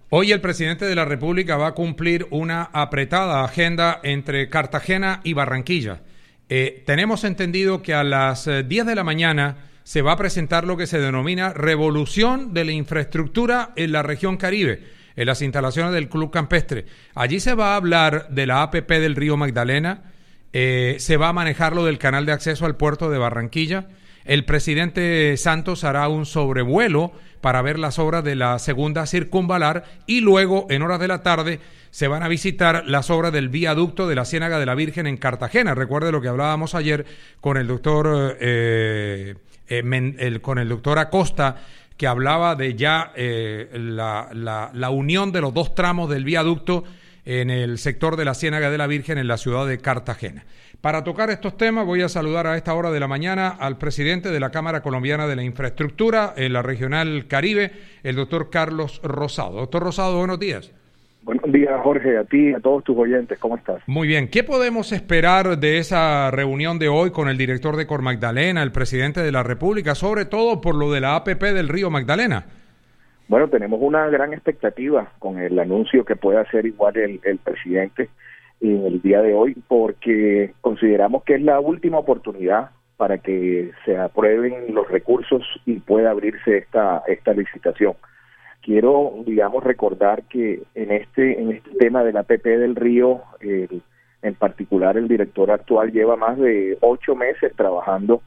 Hoy el presidente de la República va a cumplir una apretada agenda entre Cartagena y Barranquilla. Tenemos entendido que a las 10 de la mañana se va a presentar lo que se denomina Revolución de la Infraestructura en la región Caribe, en las instalaciones del Club Campestre. Allí se va a hablar de la APP del Río Magdalena, se va a manejar lo del canal de acceso al puerto de Barranquilla. El presidente Santos hará un sobrevuelo para ver las obras de la segunda circunvalar y luego, en horas de la tarde, se van a visitar las obras del viaducto de la Ciénaga de la Virgen en Cartagena. Recuerde lo que hablábamos ayer con el doctor Acosta, que hablaba de ya la unión de los dos tramos del viaducto en el sector de la Ciénaga de la Virgen en la ciudad de Cartagena. Para tocar estos temas voy a saludar a esta hora de la mañana al presidente de la Cámara Colombiana de la Infraestructura en la Regional Caribe, el doctor Carlos Rosado. Doctor Rosado, buenos días. Buenos días, Jorge, a ti y a todos tus oyentes. ¿Cómo estás? Muy bien. ¿Qué podemos esperar de esa reunión de hoy con el director de Cor Magdalena, el presidente de la República, sobre todo por lo de la APP del Río Magdalena? Bueno, tenemos una gran expectativa con el anuncio que pueda hacer igual el presidente en el día de hoy, porque consideramos que es la última oportunidad para que se aprueben los recursos y pueda abrirse esta licitación. Quiero, recordar que en este tema de la APP del Río, en particular el director actual lleva más de 8 meses trabajando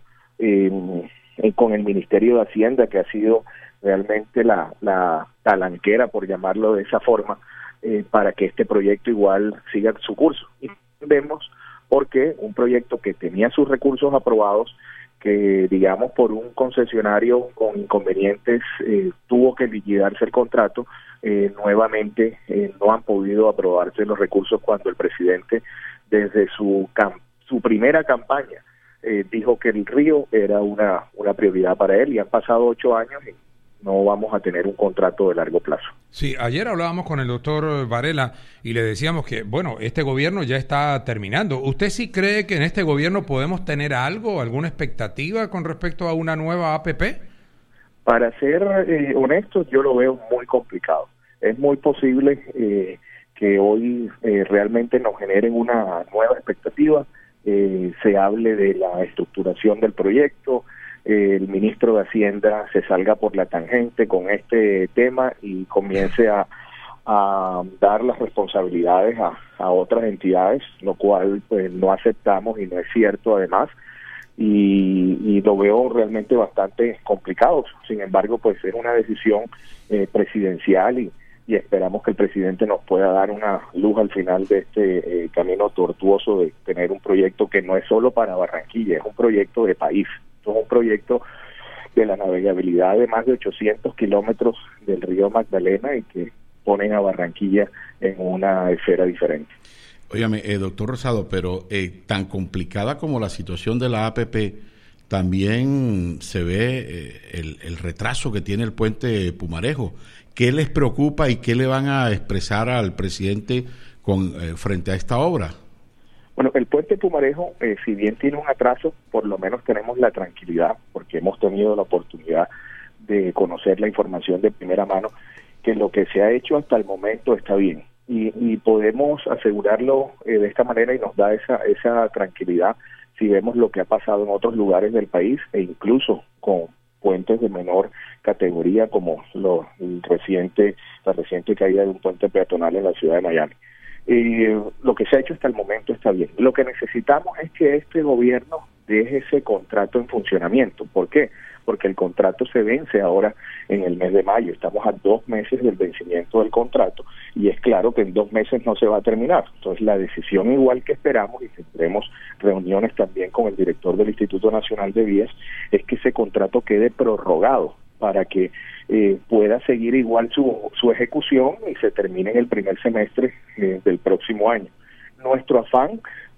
con el Ministerio de Hacienda, que ha sido realmente la talanquera, por llamarlo de esa forma, para que este proyecto igual siga su curso. Y vemos porque un proyecto que tenía sus recursos aprobados, que por un concesionario con inconvenientes tuvo que liquidarse el contrato, nuevamente no han podido aprobarse los recursos cuando el presidente desde su primera campaña dijo que el río era una prioridad para él, y han pasado 8 años y no vamos a tener un contrato de largo plazo. Sí, ayer hablábamos con el doctor Varela y le decíamos que, este gobierno ya está terminando. ¿Usted sí cree que en este gobierno podemos tener alguna expectativa con respecto a una nueva APP? Para ser honestos, yo lo veo muy complicado. Es muy posible que hoy realmente nos generen una nueva expectativa, se hable de la estructuración del proyecto, el ministro de Hacienda se salga por la tangente con este tema y comience a dar las responsabilidades a otras entidades, lo cual pues no aceptamos y no es cierto además, y lo veo realmente bastante complicado. Sin embargo, pues es una decisión presidencial y esperamos que el presidente nos pueda dar una luz al final de este camino tortuoso de tener un proyecto que no es solo para Barranquilla, es un proyecto de país. Es un proyecto de la navegabilidad de más de 800 kilómetros del río Magdalena y que ponen a Barranquilla en una esfera diferente. Óigame, doctor Rosado, pero tan complicada como la situación de la APP, también se ve el retraso que tiene el puente Pumarejo. ¿Qué les preocupa y qué le van a expresar al presidente frente a esta obra? Bueno, el puente Pumarejo, si bien tiene un atraso, por lo menos tenemos la tranquilidad, porque hemos tenido la oportunidad de conocer la información de primera mano, que lo que se ha hecho hasta el momento está bien. Y podemos asegurarlo de esta manera y nos da esa tranquilidad si vemos lo que ha pasado en otros lugares del país e incluso con puentes de menor categoría como la reciente caída de un puente peatonal en la ciudad de Miami. Lo que se ha hecho hasta el momento está bien. Lo que necesitamos es que este gobierno deje ese contrato en funcionamiento. ¿Por qué? Porque el contrato se vence ahora en el mes de mayo. Estamos a 2 meses del vencimiento del contrato y es claro que en 2 meses no se va a terminar. Entonces la decisión, igual que esperamos, y tendremos reuniones también con el director del Instituto Nacional de Vías, es que ese contrato quede prorrogado para que pueda seguir igual su ejecución y se termine en el primer semestre del próximo año. Nuestro afán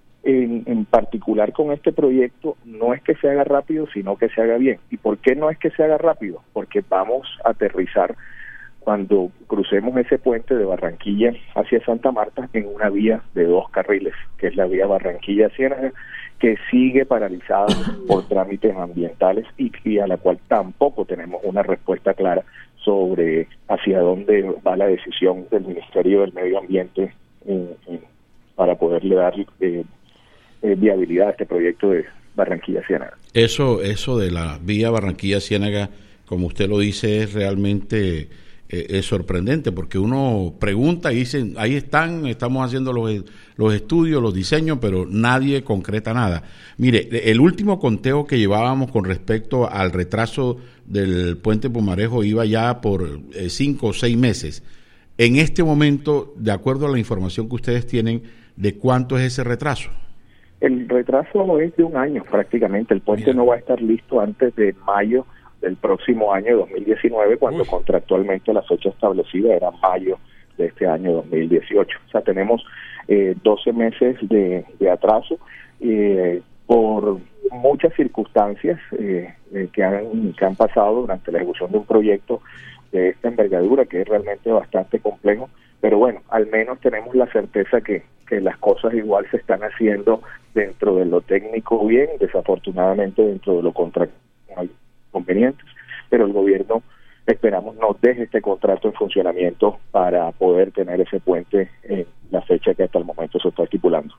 en particular con este proyecto no es que se haga rápido, sino que se haga bien. ¿Y por qué no es que se haga rápido? Porque vamos a aterrizar cuando crucemos ese puente de Barranquilla hacia Santa Marta en una vía de 2 carriles, que es la vía Barranquilla-Ciénaga, que sigue paralizada por trámites ambientales y a la cual tampoco tenemos una respuesta clara sobre hacia dónde va la decisión del Ministerio del Medio Ambiente para poderle dar viabilidad a este proyecto de Barranquilla-Ciénaga. Eso de la vía Barranquilla-Ciénaga, como usted lo dice, es realmente es sorprendente, porque uno pregunta y dicen, ahí estamos haciendo los estudios, los diseños, pero nadie concreta nada. Mire, el último conteo que llevábamos con respecto al retraso del puente Pumarejo iba ya por 5 o 6 meses. En este momento, de acuerdo a la información que ustedes tienen, ¿de cuánto es ese retraso? El retraso es de 1 año prácticamente. El puente no va a estar listo antes de mayo del próximo año 2019, cuando contractualmente la fecha establecida era mayo de este año 2018. O sea, tenemos 12 meses de atraso por muchas circunstancias que han pasado durante la ejecución de un proyecto de esta envergadura, que es realmente bastante complejo, pero bueno, al menos tenemos la certeza que las cosas igual se están haciendo dentro de lo técnico bien. Desafortunadamente dentro de lo contractual no hay inconvenientes, pero el gobierno, esperamos, nos deje este contrato en funcionamiento para poder tener ese puente en la fecha que hasta el momento se está estipulando.